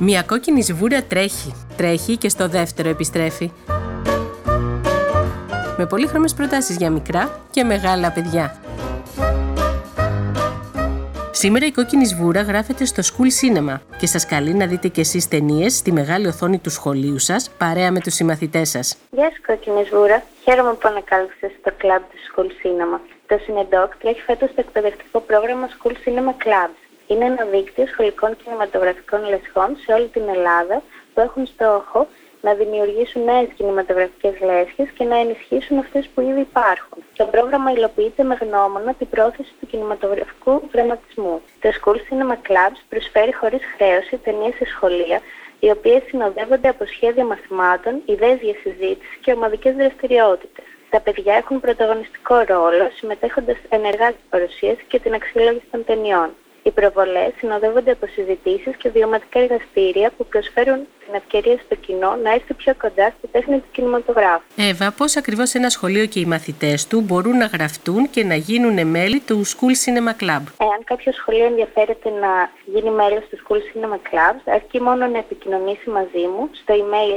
Μια κόκκινη σβούρα τρέχει και στο δεύτερο επιστρέφει. Με πολύχρωμες προτάσεις για μικρά και μεγάλα παιδιά. Σήμερα η κόκκινη σβούρα γράφεται στο School Cinema και σας καλεί να δείτε κι εσείς ταινίες στη μεγάλη οθόνη του σχολείου σας, παρέα με τους συμμαθητές σας. Γεια σου κόκκινη σβούρα, χαίρομαι που ανακάλυψες στο κλαμπ του School Cinema. Το Cinedoc τρέχει φέτος το εκπαιδευτικό πρόγραμμα School Cinema Clubs. Είναι ένα δίκτυο σχολικών κινηματογραφικών λεσχών σε όλη την Ελλάδα που έχουν στόχο να δημιουργήσουν νέες κινηματογραφικές λέσχες και να ενισχύσουν αυτές που ήδη υπάρχουν. Το πρόγραμμα υλοποιείται με γνώμονα την πρόθεση του κινηματογραφικού δραματισμού. Το School Cinema Clubs προσφέρει χωρίς χρέωση ταινίες σε σχολεία, οι οποίες συνοδεύονται από σχέδια μαθημάτων, ιδέες για συζήτηση και ομαδικές δραστηριότητες. Τα παιδιά έχουν πρωταγωνιστικό ρόλο, συμμετέχοντας ενεργά στην παρουσίαση και την αξιολόγηση των ταινιών. Οι προβολές συνοδεύονται από συζητήσεις και βιωματικά εργαστήρια που προσφέρουν την ευκαιρία στο κοινό να έρθει πιο κοντά στη τέχνη του κινηματογράφου. Εύα, πώς ακριβώς ένα σχολείο και οι μαθητές του μπορούν να γραφτούν και να γίνουν μέλη του School Cinema Club? Εάν κάποιο σχολείο ενδιαφέρεται να γίνει μέλος του School Cinema Club, αρκεί μόνο να επικοινωνήσει μαζί μου στο email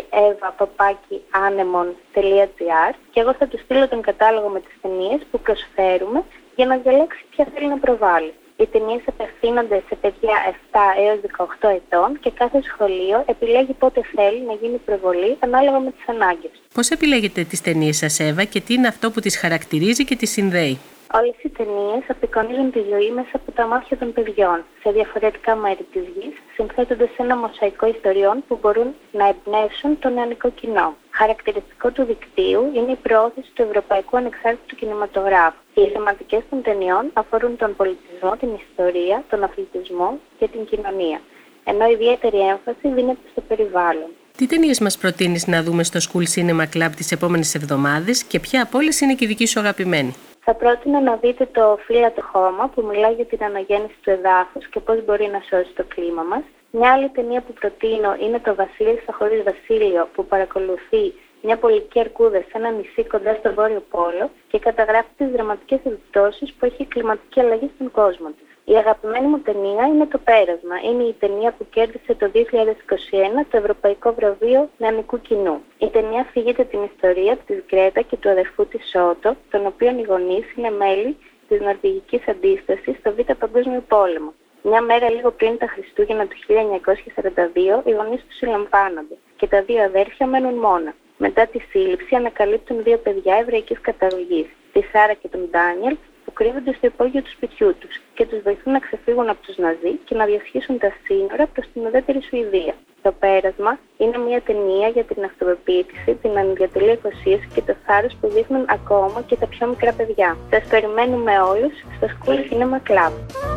eva@anemon.gr και εγώ θα του στείλω τον κατάλογο με τις ταινίες που προσφέρουμε για να διαλέξει ποια θέλει να προβάλλει. Οι ταινίες απευθύνονται σε παιδιά 7 έως 18 ετών και κάθε σχολείο επιλέγει πότε θέλει να γίνει προβολή ανάλογα με τις ανάγκες. Πώς επιλέγετε τις ταινίες σας, Εύα, και τι είναι αυτό που τις χαρακτηρίζει και τις συνδέει? Όλες οι ταινίες απεικονίζουν τη ζωή μέσα από τα μάτια των παιδιών, σε διαφορετικά μέρη της γης, συνθέτοντας ένα μοσαϊκό ιστοριών που μπορούν να εμπνεύσουν το νεανικό κοινό. Χαρακτηριστικό του δικτύου είναι η προώθηση του ευρωπαϊκού ανεξάρτητου κινηματογράφου. Οι θεματικές των ταινιών αφορούν τον πολιτισμό, την ιστορία, τον αθλητισμό και την κοινωνία, ενώ ιδιαίτερη έμφαση δίνεται στο περιβάλλον. Τι ταινίες μας προτείνεις να δούμε στο School Cinema Club τις επόμενες εβδομάδες και ποια από όλες είναι και η δική σου αγαπημένη? Θα πρότεινα να δείτε το Φύλλατο χώμα που μιλάει για την αναγέννηση του εδάφους και πώς μπορεί να σώσει το κλίμα μας. Μια άλλη ταινία που προτείνω είναι το Βασίλισσα χωρίς Βασίλειο, που παρακολουθεί μια πολική αρκούδα σε ένα νησί κοντά στο Βόρειο Πόλο και καταγράφει τις δραματικές επιπτώσεις που έχει η κλιματική αλλαγή στον κόσμο της. Η αγαπημένη μου ταινία είναι το Πέρασμα. Είναι η ταινία που κέρδισε το 2021 το Ευρωπαϊκό Βραβείο Νεανικού Κοινού. Η ταινία αφηγείται την ιστορία της Γκρέτα και του αδερφού της Σότο, των οποίων οι γονείς είναι μέλη της νορβηγικής αντίστασης στο Β' Παγκόσμιο Πόλεμο. Μια μέρα λίγο πριν τα Χριστούγεννα του 1942, οι γονείς τους συλλαμβάνονται και τα δύο αδέρφια μένουν μόνα. Μετά τη σύλληψη ανακαλύπτουν δύο παιδιά εβραϊκής καταγωγής, τη Σάρα και τον Ντάνιελ, που κρύβονται στο υπόγειο του σπιτιού τους και τους βοηθούν να ξεφύγουν από τους Ναζί και να διασχίσουν τα σύνορα προς την ουδέτερη Σουηδία. Το Πέρασμα είναι μια ταινία για την αυτοπεποίθηση, την ανιδιοτελή αφοσίωση και το θάρρος που δείχνουν ακόμα και τα πιο μικρά παιδιά. Σας περιμένουμε όλους στο School Cinema Club.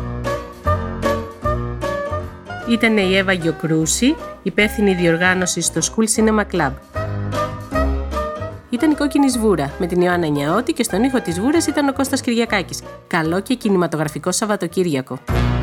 Ήταν η Εύα Γιοκρούση, υπεύθυνη διοργάνωση στο School Cinema Club. Ήταν η Κόκκινη Σβούρα με την Ιωάννα Νιαώτη και στον ήχο της Σβούρας ήταν ο Κώστας Κυριακάκης. Καλό και κινηματογραφικό Σαββατοκύριακο.